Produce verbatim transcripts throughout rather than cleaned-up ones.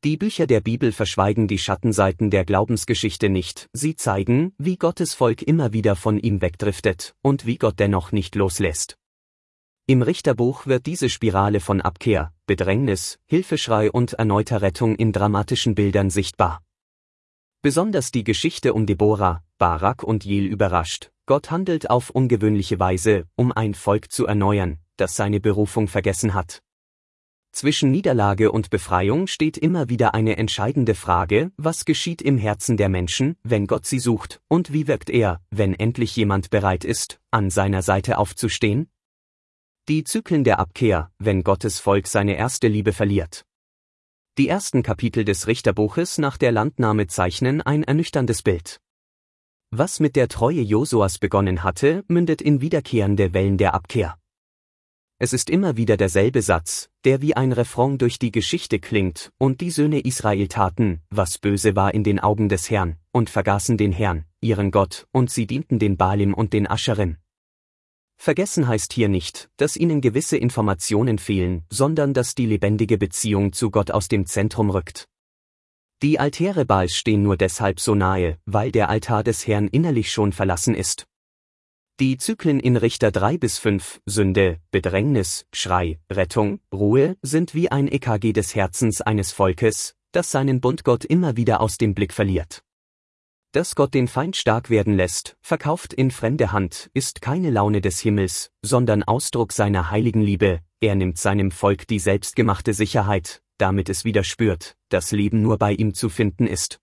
Die Bücher der Bibel verschweigen die Schattenseiten der Glaubensgeschichte nicht, sie zeigen, wie Gottes Volk immer wieder von ihm wegdriftet und wie Gott dennoch nicht loslässt. Im Richterbuch wird diese Spirale von Abkehr, Bedrängnis, Hilfeschrei und erneuter Rettung in dramatischen Bildern sichtbar. Besonders die Geschichte um Deborah, Barak und Jel überrascht. Gott handelt auf ungewöhnliche Weise, um ein Volk zu erneuern, das seine Berufung vergessen hat. Zwischen Niederlage und Befreiung steht immer wieder eine entscheidende Frage: Was geschieht im Herzen der Menschen, wenn Gott sie sucht, und wie wirkt er, wenn endlich jemand bereit ist, an seiner Seite aufzustehen? Die Zyklen der Abkehr, wenn Gottes Volk seine erste Liebe verliert. Die ersten Kapitel des Richterbuches nach der Landnahme zeichnen ein ernüchterndes Bild. Was mit der Treue Josuas begonnen hatte, mündet in wiederkehrende Wellen der Abkehr. Es ist immer wieder derselbe Satz, der wie ein Refrain durch die Geschichte klingt: Und die Söhne Israel taten, was böse war in den Augen des Herrn, und vergaßen den Herrn, ihren Gott, und sie dienten den Baalim und den Ascherim. Vergessen heißt hier nicht, dass ihnen gewisse Informationen fehlen, sondern dass die lebendige Beziehung zu Gott aus dem Zentrum rückt. Die Altäre Baals stehen nur deshalb so nahe, weil der Altar des Herrn innerlich schon verlassen ist. Die Zyklen in Richter drei bis fünf, Sünde, Bedrängnis, Schrei, Rettung, Ruhe, sind wie ein E K G des Herzens eines Volkes, das seinen Bundgott immer wieder aus dem Blick verliert. Dass Gott den Feind stark werden lässt, verkauft in fremde Hand, ist keine Laune des Himmels, sondern Ausdruck seiner heiligen Liebe. Er nimmt seinem Volk die selbstgemachte Sicherheit, damit es wieder spürt, dass Leben nur bei ihm zu finden ist.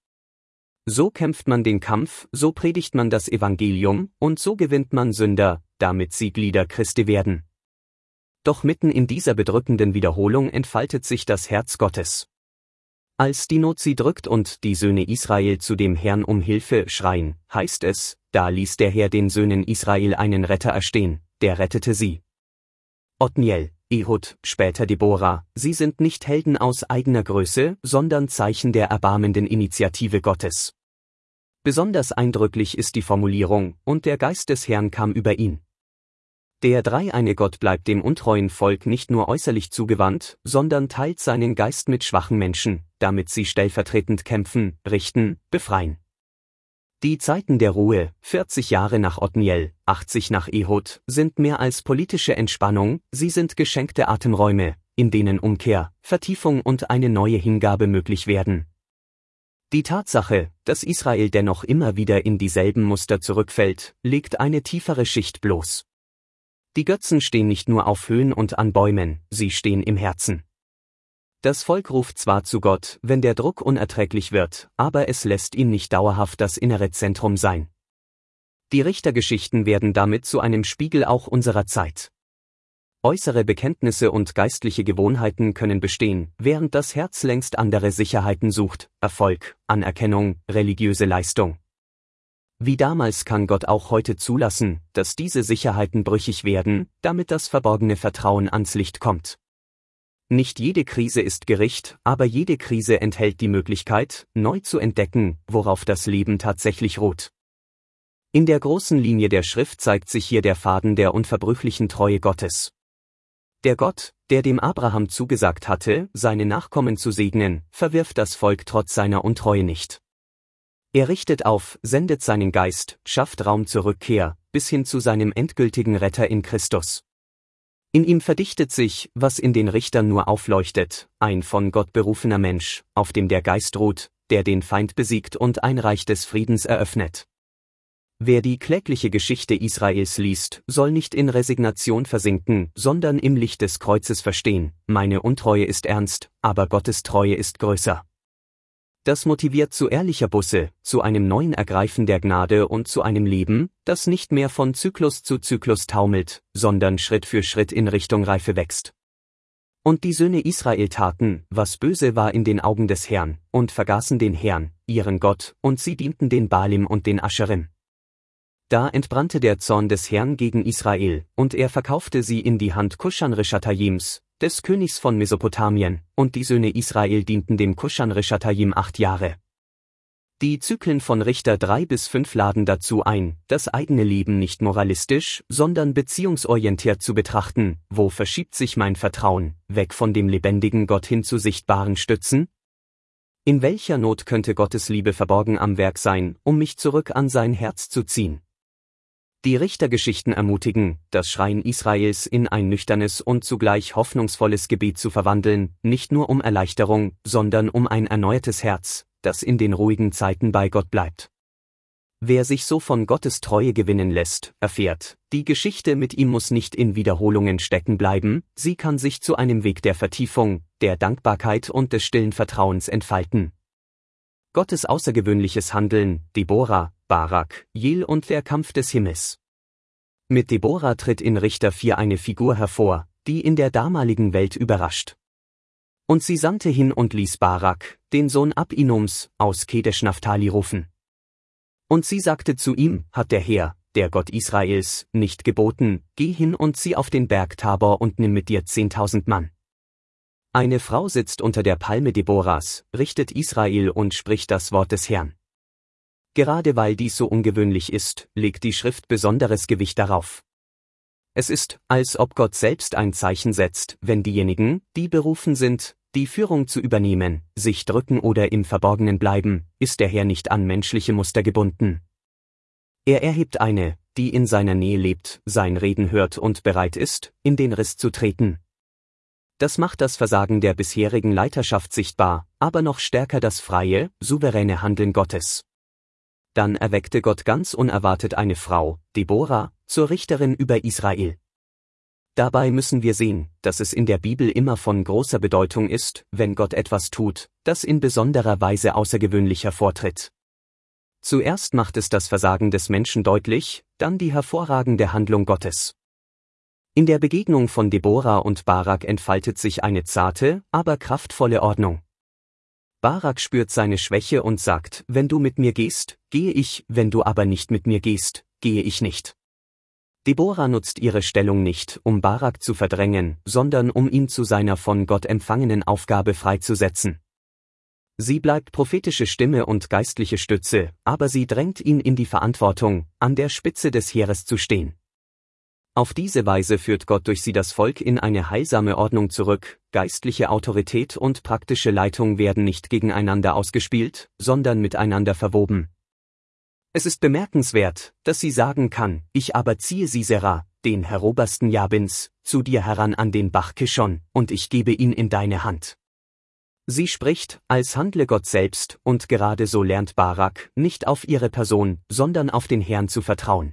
So kämpft man den Kampf, so predigt man das Evangelium, und so gewinnt man Sünder, damit sie Glieder Christi werden. Doch mitten in dieser bedrückenden Wiederholung entfaltet sich das Herz Gottes. Als die Not sie drückt und die Söhne Israel zu dem Herrn um Hilfe schreien, heißt es: Da ließ der Herr den Söhnen Israel einen Retter erstehen, der rettete sie. Othniel, Ehud, später Deborah, sie sind nicht Helden aus eigener Größe, sondern Zeichen der erbarmenden Initiative Gottes. Besonders eindrücklich ist die Formulierung: Und der Geist des Herrn kam über ihn. Der dreieine Gott bleibt dem untreuen Volk nicht nur äußerlich zugewandt, sondern teilt seinen Geist mit schwachen Menschen, damit sie stellvertretend kämpfen, richten, befreien. Die Zeiten der Ruhe, vierzig Jahre nach Othniel, achtzig nach Ehud, sind mehr als politische Entspannung, sie sind geschenkte Atemräume, in denen Umkehr, Vertiefung und eine neue Hingabe möglich werden. Die Tatsache, dass Israel dennoch immer wieder in dieselben Muster zurückfällt, legt eine tiefere Schicht bloß. Die Götzen stehen nicht nur auf Höhen und an Bäumen, sie stehen im Herzen. Das Volk ruft zwar zu Gott, wenn der Druck unerträglich wird, aber es lässt ihn nicht dauerhaft das innere Zentrum sein. Die Richtergeschichten werden damit zu einem Spiegel auch unserer Zeit. Äußere Bekenntnisse und geistliche Gewohnheiten können bestehen, während das Herz längst andere Sicherheiten sucht: Erfolg, Anerkennung, religiöse Leistung. Wie damals kann Gott auch heute zulassen, dass diese Sicherheiten brüchig werden, damit das verborgene Vertrauen ans Licht kommt. Nicht jede Krise ist Gericht, aber jede Krise enthält die Möglichkeit, neu zu entdecken, worauf das Leben tatsächlich ruht. In der großen Linie der Schrift zeigt sich hier der Faden der unverbrüchlichen Treue Gottes. Der Gott, der dem Abraham zugesagt hatte, seine Nachkommen zu segnen, verwirft das Volk trotz seiner Untreue nicht. Er richtet auf, sendet seinen Geist, schafft Raum zur Rückkehr, bis hin zu seinem endgültigen Retter in Christus. In ihm verdichtet sich, was in den Richtern nur aufleuchtet, ein von Gott berufener Mensch, auf dem der Geist ruht, der den Feind besiegt und ein Reich des Friedens eröffnet. Wer die klägliche Geschichte Israels liest, soll nicht in Resignation versinken, sondern im Licht des Kreuzes verstehen: Meine Untreue ist ernst, aber Gottes Treue ist größer. Das motiviert zu ehrlicher Buße, zu einem neuen Ergreifen der Gnade und zu einem Leben, das nicht mehr von Zyklus zu Zyklus taumelt, sondern Schritt für Schritt in Richtung Reife wächst. Und die Söhne Israel taten, was böse war in den Augen des Herrn, und vergaßen den Herrn, ihren Gott, und sie dienten den Baalim und den Ascherim. Da entbrannte der Zorn des Herrn gegen Israel, und er verkaufte sie in die Hand Kuschan-Rischatayims, des Königs von Mesopotamien, und die Söhne Israel dienten dem Kuschan-Rischatayim acht Jahre. Die Zyklen von Richter drei bis fünf laden dazu ein, das eigene Leben nicht moralistisch, sondern beziehungsorientiert zu betrachten: Wo verschiebt sich mein Vertrauen, weg von dem lebendigen Gott hin zu sichtbaren Stützen? In welcher Not könnte Gottes Liebe verborgen am Werk sein, um mich zurück an sein Herz zu ziehen? Die Richtergeschichten ermutigen, das Schreien Israels in ein nüchternes und zugleich hoffnungsvolles Gebet zu verwandeln, nicht nur um Erleichterung, sondern um ein erneuertes Herz, das in den ruhigen Zeiten bei Gott bleibt. Wer sich so von Gottes Treue gewinnen lässt, erfährt, die Geschichte mit ihm muss nicht in Wiederholungen stecken bleiben, sie kann sich zu einem Weg der Vertiefung, der Dankbarkeit und des stillen Vertrauens entfalten. Gottes außergewöhnliches Handeln, Deborah, Barak, Jel und der Kampf des Himmels. Mit Deborah tritt in Richter vier eine Figur hervor, die in der damaligen Welt überrascht. Und sie sandte hin und ließ Barak, den Sohn Abinoms, aus Kedesh Naphtali rufen. Und sie sagte zu ihm, hat der Herr, der Gott Israels, nicht geboten, geh hin und zieh auf den Berg Tabor und nimm mit dir zehntausend Mann. Eine Frau sitzt unter der Palme Deborahs, richtet Israel und spricht das Wort des Herrn. Gerade weil dies so ungewöhnlich ist, legt die Schrift besonderes Gewicht darauf. Es ist, als ob Gott selbst ein Zeichen setzt, wenn diejenigen, die berufen sind, die Führung zu übernehmen, sich drücken oder im Verborgenen bleiben, ist der Herr nicht an menschliche Muster gebunden. Er erhebt eine, die in seiner Nähe lebt, sein Reden hört und bereit ist, in den Riss zu treten. Das macht das Versagen der bisherigen Leiterschaft sichtbar, aber noch stärker das freie, souveräne Handeln Gottes. Dann erweckte Gott ganz unerwartet eine Frau, Deborah, zur Richterin über Israel. Dabei müssen wir sehen, dass es in der Bibel immer von großer Bedeutung ist, wenn Gott etwas tut, das in besonderer Weise außergewöhnlich hervortritt. Zuerst macht es das Versagen des Menschen deutlich, dann die hervorragende Handlung Gottes. In der Begegnung von Deborah und Barak entfaltet sich eine zarte, aber kraftvolle Ordnung. Barak spürt seine Schwäche und sagt, wenn du mit mir gehst, gehe ich, wenn du aber nicht mit mir gehst, gehe ich nicht. Deborah nutzt ihre Stellung nicht, um Barak zu verdrängen, sondern um ihn zu seiner von Gott empfangenen Aufgabe freizusetzen. Sie bleibt prophetische Stimme und geistliche Stütze, aber sie drängt ihn in die Verantwortung, an der Spitze des Heeres zu stehen. Auf diese Weise führt Gott durch sie das Volk in eine heilsame Ordnung zurück, geistliche Autorität und praktische Leitung werden nicht gegeneinander ausgespielt, sondern miteinander verwoben. Es ist bemerkenswert, dass sie sagen kann, ich aber ziehe Sisera, den Herobersten Jabins, zu dir heran an den Bach Kishon, und ich gebe ihn in deine Hand. Sie spricht, als handle Gott selbst, und gerade so lernt Barak, nicht auf ihre Person, sondern auf den Herrn zu vertrauen.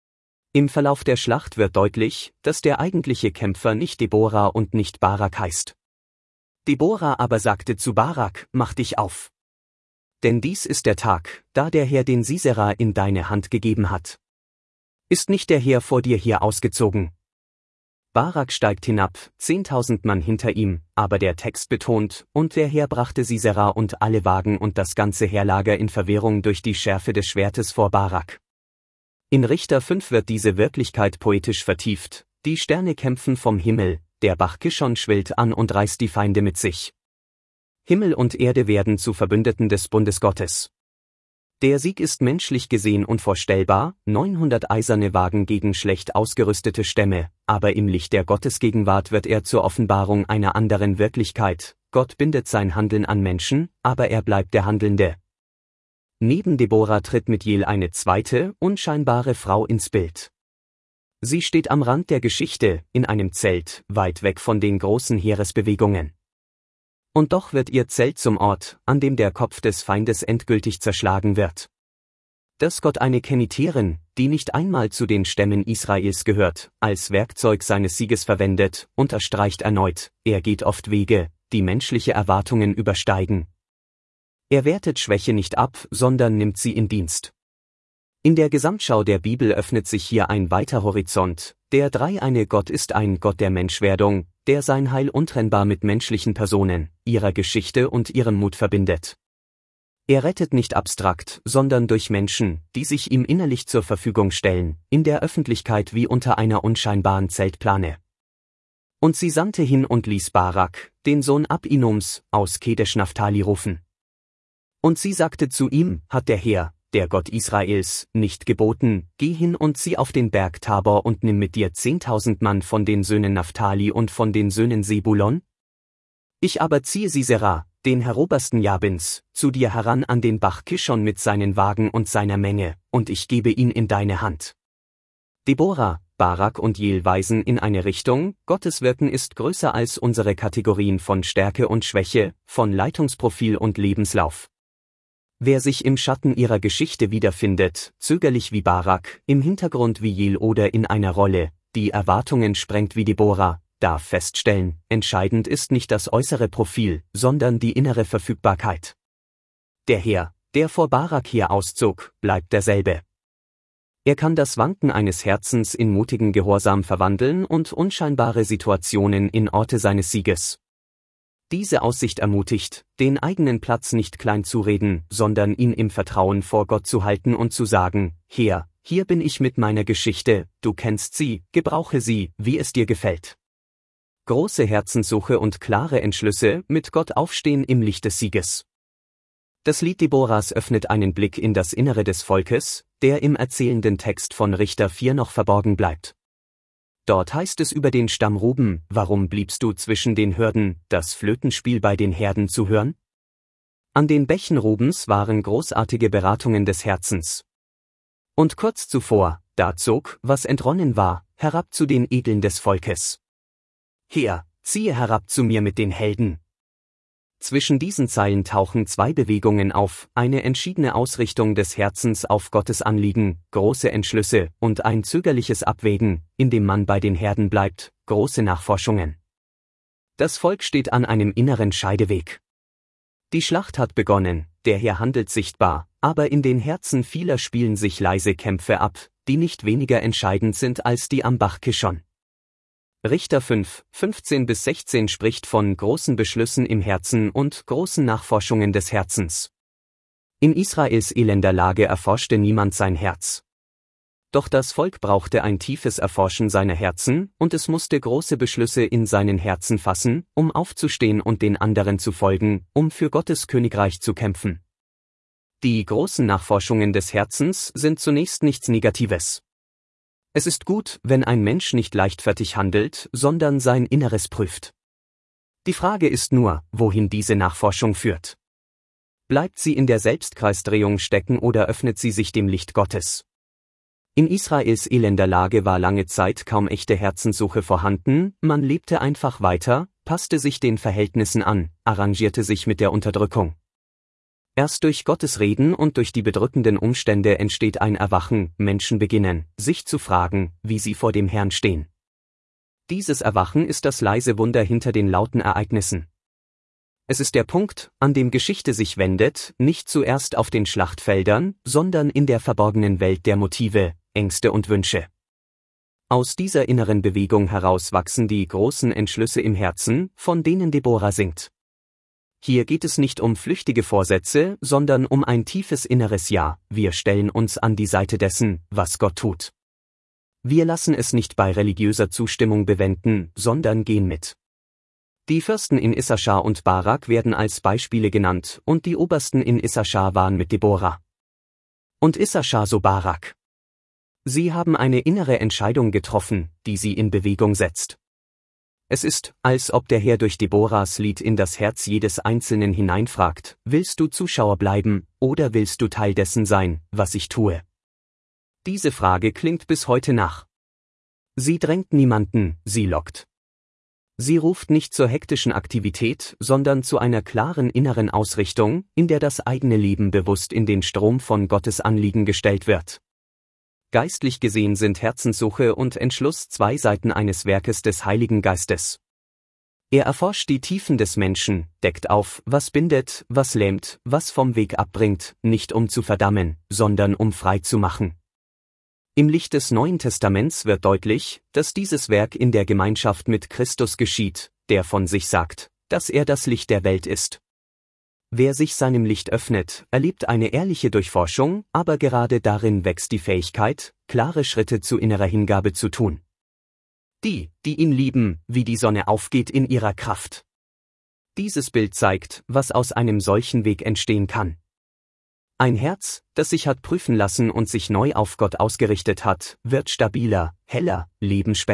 Im Verlauf der Schlacht wird deutlich, dass der eigentliche Kämpfer nicht Deborah und nicht Barak heißt. Deborah aber sagte zu Barak, mach dich auf. Denn dies ist der Tag, da der Herr den Sisera in deine Hand gegeben hat. Ist nicht der Herr vor dir hier ausgezogen? Barak steigt hinab, zehntausend Mann hinter ihm, aber der Text betont, und der Herr brachte Sisera und alle Wagen und das ganze Heerlager in Verwirrung durch die Schärfe des Schwertes vor Barak. In Richter fünf wird diese Wirklichkeit poetisch vertieft, die Sterne kämpfen vom Himmel, der Bach Kishon schwillt an und reißt die Feinde mit sich. Himmel und Erde werden zu Verbündeten des Bundes Gottes. Der Sieg ist menschlich gesehen unvorstellbar, neunhundert eiserne Wagen gegen schlecht ausgerüstete Stämme, aber im Licht der Gottesgegenwart wird er zur Offenbarung einer anderen Wirklichkeit. Gott bindet sein Handeln an Menschen, aber er bleibt der Handelnde. Neben Deborah tritt mit Jel eine zweite, unscheinbare Frau ins Bild. Sie steht am Rand der Geschichte, in einem Zelt, weit weg von den großen Heeresbewegungen. Und doch wird ihr Zelt zum Ort, an dem der Kopf des Feindes endgültig zerschlagen wird. Dass Gott eine Keniterin, die nicht einmal zu den Stämmen Israels gehört, als Werkzeug seines Sieges verwendet, unterstreicht erneut, er geht oft Wege, die menschliche Erwartungen übersteigen. Er wertet Schwäche nicht ab, sondern nimmt sie in Dienst. In der Gesamtschau der Bibel öffnet sich hier ein weiter Horizont. Der dreieine Gott ist ein Gott der Menschwerdung, der sein Heil untrennbar mit menschlichen Personen, ihrer Geschichte und ihrem Mut verbindet. Er rettet nicht abstrakt, sondern durch Menschen, die sich ihm innerlich zur Verfügung stellen, in der Öffentlichkeit wie unter einer unscheinbaren Zeltplane. Und sie sandte hin und ließ Barak, den Sohn Abinoms, aus Kedesh Naphtali rufen. Und sie sagte zu ihm, hat der Herr, der Gott Israels, nicht geboten, geh hin und zieh auf den Berg Tabor und nimm mit dir zehntausend Mann von den Söhnen Naphtali und von den Söhnen Sebulon? Ich aber ziehe Sisera, den Herobersten Jabins, zu dir heran an den Bach Kishon mit seinen Wagen und seiner Menge, und ich gebe ihn in deine Hand. Deborah, Barak und Jel weisen in eine Richtung, Gottes Wirken ist größer als unsere Kategorien von Stärke und Schwäche, von Leitungsprofil und Lebenslauf. Wer sich im Schatten ihrer Geschichte wiederfindet, zögerlich wie Barak, im Hintergrund wie Jel oder in einer Rolle, die Erwartungen sprengt wie Deborah, darf feststellen, entscheidend ist nicht das äußere Profil, sondern die innere Verfügbarkeit. Der Herr, der vor Barak hier auszog, bleibt derselbe. Er kann das Wanken eines Herzens in mutigen Gehorsam verwandeln und unscheinbare Situationen in Orte seines Sieges. Diese Aussicht ermutigt, den eigenen Platz nicht klein zu reden, sondern ihn im Vertrauen vor Gott zu halten und zu sagen, Herr, hier bin ich mit meiner Geschichte, du kennst sie, gebrauche sie, wie es dir gefällt. Große Herzenssuche und klare Entschlüsse, mit Gott aufstehen im Licht des Sieges. Das Lied Deborahs öffnet einen Blick in das Innere des Volkes, der im erzählenden Text von Richter vier noch verborgen bleibt. Dort heißt es über den Stamm Ruben, warum bliebst du zwischen den Hürden, das Flötenspiel bei den Herden zu hören? An den Bächen Rubens waren großartige Beratungen des Herzens. Und kurz zuvor, da zog, was entronnen war, herab zu den Edeln des Volkes. Her, ziehe herab zu mir mit den Helden. Zwischen diesen Zeilen tauchen zwei Bewegungen auf, eine entschiedene Ausrichtung des Herzens auf Gottes Anliegen, große Entschlüsse und ein zögerliches Abwägen, in dem man bei den Herden bleibt, große Nachforschungen. Das Volk steht an einem inneren Scheideweg. Die Schlacht hat begonnen, der Herr handelt sichtbar, aber in den Herzen vieler spielen sich leise Kämpfe ab, die nicht weniger entscheidend sind als die am Bach Kishon. Richter fünf, fünfzehn bis sechzehn spricht von großen Beschlüssen im Herzen und großen Nachforschungen des Herzens. In Israels elender Lage erforschte niemand sein Herz. Doch das Volk brauchte ein tiefes Erforschen seiner Herzen, und es musste große Beschlüsse in seinen Herzen fassen, um aufzustehen und den anderen zu folgen, um für Gottes Königreich zu kämpfen. Die großen Nachforschungen des Herzens sind zunächst nichts Negatives. Es ist gut, wenn ein Mensch nicht leichtfertig handelt, sondern sein Inneres prüft. Die Frage ist nur, wohin diese Nachforschung führt. Bleibt sie in der Selbstkreisdrehung stecken oder öffnet sie sich dem Licht Gottes? In Israels elender Lage war lange Zeit kaum echte Herzenssuche vorhanden, man lebte einfach weiter, passte sich den Verhältnissen an, arrangierte sich mit der Unterdrückung. Erst durch Gottes Reden und durch die bedrückenden Umstände entsteht ein Erwachen, Menschen beginnen, sich zu fragen, wie sie vor dem Herrn stehen. Dieses Erwachen ist das leise Wunder hinter den lauten Ereignissen. Es ist der Punkt, an dem Geschichte sich wendet, nicht zuerst auf den Schlachtfeldern, sondern in der verborgenen Welt der Motive, Ängste und Wünsche. Aus dieser inneren Bewegung heraus wachsen die großen Entschlüsse im Herzen, von denen Deborah singt. Hier geht es nicht um flüchtige Vorsätze, sondern um ein tiefes inneres Ja, wir stellen uns an die Seite dessen, was Gott tut. Wir lassen es nicht bei religiöser Zustimmung bewenden, sondern gehen mit. Die Fürsten in Issachar und Barak werden als Beispiele genannt, und die Obersten in Issachar waren mit Deborah. Und Issachar so Barak. Sie haben eine innere Entscheidung getroffen, die sie in Bewegung setzt. Es ist, als ob der Herr durch Deborahs Lied in das Herz jedes Einzelnen hineinfragt, willst du Zuschauer bleiben, oder willst du Teil dessen sein, was ich tue? Diese Frage klingt bis heute nach. Sie drängt niemanden, sie lockt. Sie ruft nicht zur hektischen Aktivität, sondern zu einer klaren inneren Ausrichtung, in der das eigene Leben bewusst in den Strom von Gottes Anliegen gestellt wird. Geistlich gesehen sind Herzenssuche und Entschluss zwei Seiten eines Werkes des Heiligen Geistes. Er erforscht die Tiefen des Menschen, deckt auf, was bindet, was lähmt, was vom Weg abbringt, nicht um zu verdammen, sondern um frei zu machen. Im Licht des Neuen Testaments wird deutlich, dass dieses Werk in der Gemeinschaft mit Christus geschieht, der von sich sagt, dass er das Licht der Welt ist. Wer sich seinem Licht öffnet, erlebt eine ehrliche Durchforschung, aber gerade darin wächst die Fähigkeit, klare Schritte zu innerer Hingabe zu tun. Die, die ihn lieben, wie die Sonne aufgeht in ihrer Kraft. Dieses Bild zeigt, was aus einem solchen Weg entstehen kann. Ein Herz, das sich hat prüfen lassen und sich neu auf Gott ausgerichtet hat, wird stabiler, heller,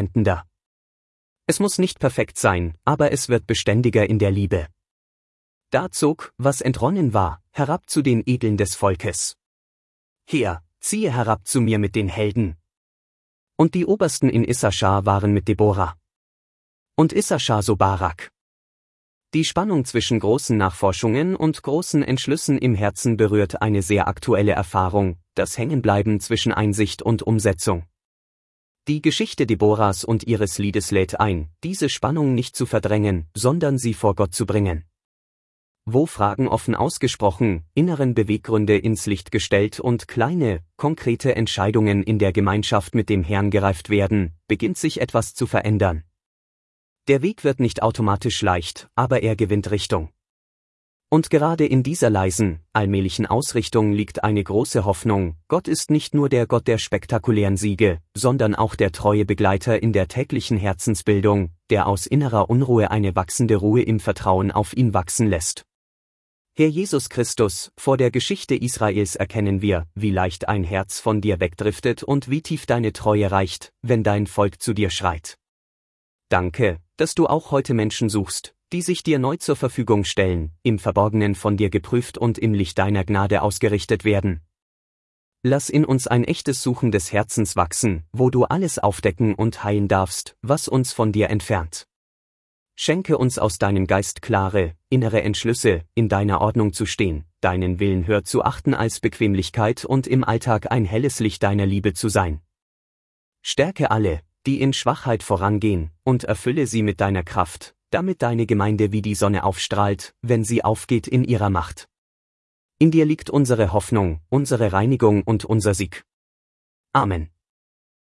lebensspendender. Es muss nicht perfekt sein, aber es wird beständiger in der Liebe. Da zog, was entronnen war, herab zu den Edeln des Volkes. Her, ziehe herab zu mir mit den Helden. Und die Obersten in Issaschar waren mit Deborah. Und Issaschar so Barak. Die Spannung zwischen großen Nachforschungen und großen Entschlüssen im Herzen berührt eine sehr aktuelle Erfahrung, das Hängenbleiben zwischen Einsicht und Umsetzung. Die Geschichte Deborahs und ihres Liedes lädt ein, diese Spannung nicht zu verdrängen, sondern sie vor Gott zu bringen. Wo Fragen offen ausgesprochen, inneren Beweggründe ins Licht gestellt und kleine, konkrete Entscheidungen in der Gemeinschaft mit dem Herrn gereift werden, beginnt sich etwas zu verändern. Der Weg wird nicht automatisch leicht, aber er gewinnt Richtung. Und gerade in dieser leisen, allmählichen Ausrichtung liegt eine große Hoffnung. Gott ist nicht nur der Gott der spektakulären Siege, sondern auch der treue Begleiter in der täglichen Herzensbildung, der aus innerer Unruhe eine wachsende Ruhe im Vertrauen auf ihn wachsen lässt. Herr Jesus Christus, vor der Geschichte Israels erkennen wir, wie leicht ein Herz von dir wegdriftet und wie tief deine Treue reicht, wenn dein Volk zu dir schreit. Danke, dass du auch heute Menschen suchst, die sich dir neu zur Verfügung stellen, im Verborgenen von dir geprüft und im Licht deiner Gnade ausgerichtet werden. Lass in uns ein echtes Suchen des Herzens wachsen, wo du alles aufdecken und heilen darfst, was uns von dir entfernt. Schenke uns aus deinem Geist klare, innere Entschlüsse, in deiner Ordnung zu stehen, deinen Willen höher zu achten als Bequemlichkeit und im Alltag ein helles Licht deiner Liebe zu sein. Stärke alle, die in Schwachheit vorangehen, und erfülle sie mit deiner Kraft, damit deine Gemeinde wie die Sonne aufstrahlt, wenn sie aufgeht in ihrer Macht. In dir liegt unsere Hoffnung, unsere Reinigung und unser Sieg. Amen.